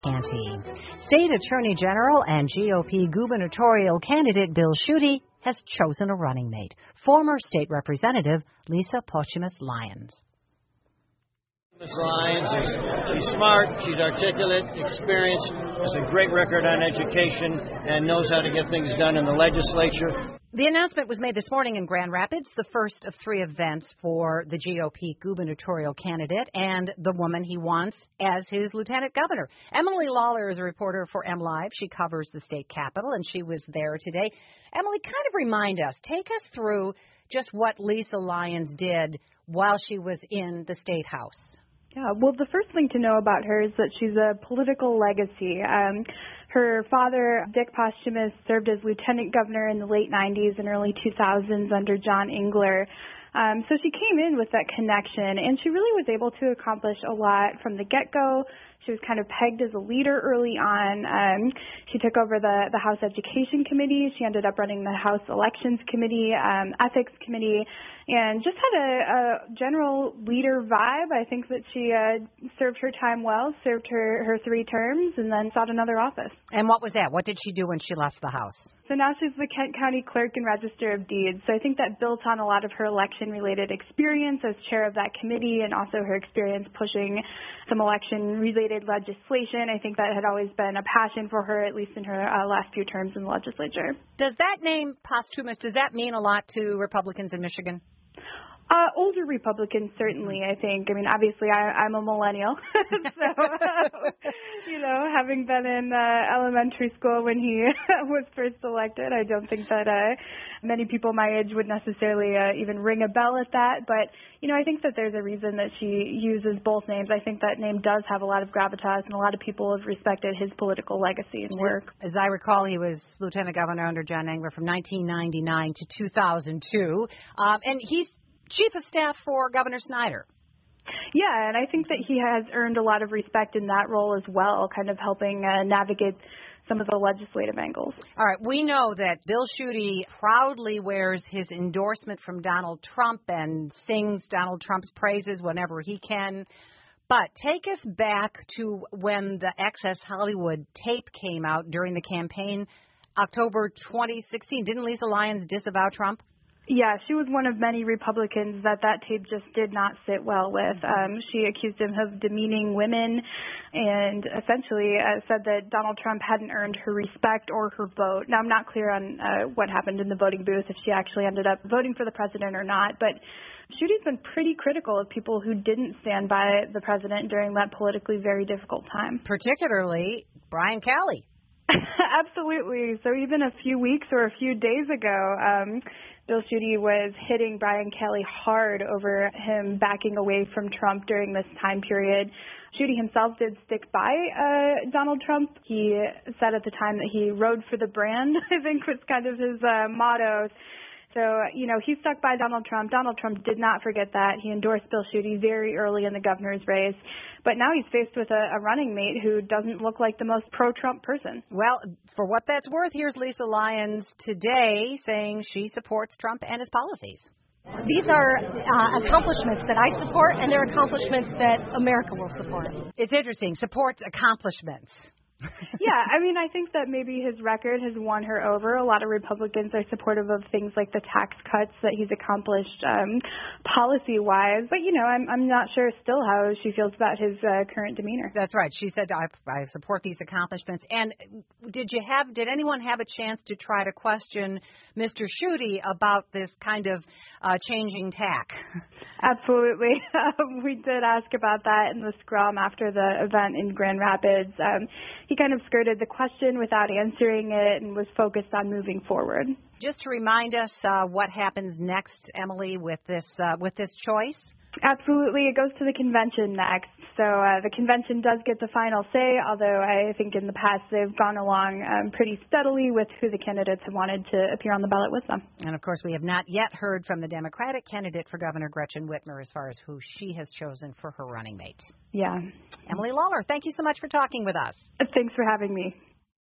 Ante. State Attorney General and GOP gubernatorial candidate Bill Schuette has chosen a running mate, former state representative Lisa Pocimis-Lyons. Ms. Lyons she's smart, she's articulate, experienced, has a great record on education, and knows how to get things done in the legislature. The announcement was made this morning in Grand Rapids, the first of 3 events for the GOP gubernatorial candidate and the woman he wants as his lieutenant governor. Emily Lawler is a reporter for MLive. She covers the state capitol, and she was there today. Emily, kind of remind us, take us through just what Lisa Lyons did while she was in the State House. Yeah, well, the first thing to know about her is that she's a political legacy. Her father, Dick Posthumus, served as lieutenant governor in the late 90s and early 2000s under John Engler. So she came in with that connection, and she really was able to accomplish a lot from the get-go. She was kind of pegged as a leader early on. She took over the House Education Committee. She ended up running the House Elections Committee, Ethics Committee, and just had a general leader vibe. I think that she served her time well, served her 3 terms, and then sought another office. And what was that? What did she do when she left the House? So now she's the Kent County Clerk and Register of Deeds. So I think that built on a lot of her election-related experience as chair of that committee and also her experience pushing some election-related legislation. I think that had always been a passion for her, at least in her last few terms in the legislature. Does that name, Posthumus, does that mean a lot to Republicans in Michigan? Older Republicans, certainly, I think. I mean, obviously, I'm a millennial. So, having been in elementary school when he was first elected, I don't think that many people my age would necessarily even ring a bell at that. But, I think that there's a reason that she uses both names. I think that name does have a lot of gravitas, and a lot of people have respected his political legacy and work. As I recall, he was lieutenant governor under John Engler from 1999 to 2002. And he's Chief of Staff for Governor Snyder. Yeah, and I think that he has earned a lot of respect in that role as well, kind of helping navigate some of the legislative angles. All right, we know that Bill Schuette proudly wears his endorsement from Donald Trump and sings Donald Trump's praises whenever he can. But take us back to when the Access Hollywood tape came out during the campaign, October 2016. Didn't Lisa Lyons disavow Trump? Yeah, she was one of many Republicans that tape just did not sit well with. She accused him of demeaning women and essentially said that Donald Trump hadn't earned her respect or her vote. Now, I'm not clear on what happened in the voting booth, if she actually ended up voting for the president or not, but Schuette's been pretty critical of people who didn't stand by the president during that politically very difficult time. Particularly Brian Calley. Absolutely. So even a few weeks or a few days ago, Bill Schuette was hitting Brian Calley hard over him backing away from Trump during this time period. Schuette himself did stick by Donald Trump. He said at the time that he rode for the brand, I think was kind of his motto. So, he stuck by Donald Trump. Donald Trump did not forget that. He endorsed Bill Schuette very early in the governor's race. But now he's faced with a running mate who doesn't look like the most pro-Trump person. Well, for what that's worth, here's Lisa Lyons today saying she supports Trump and his policies. These are accomplishments that I support, and they're accomplishments that America will support. It's interesting. Supports accomplishments. Yeah, I mean, I think that maybe his record has won her over. A lot of Republicans are supportive of things like the tax cuts that he's accomplished policy-wise. But, I'm not sure still how she feels about his current demeanor. That's right. She said, I support these accomplishments. And did anyone have a chance to try to question Mr. Schuette about this kind of changing tack? Absolutely. We did ask about that in the scrum after the event in Grand Rapids. He kind of skirted the question without answering it and was focused on moving forward. Just to remind us what happens next, Emily, with this choice? Absolutely. It goes to the convention next. So the convention does get the final say, although I think in the past they've gone along pretty steadily with who the candidates have wanted to appear on the ballot with them. And, of course, we have not yet heard from the Democratic candidate for Governor, Gretchen Whitmer, as far as who she has chosen for her running mate. Yeah. Emily Lawler, thank you so much for talking with us. Thanks for having me.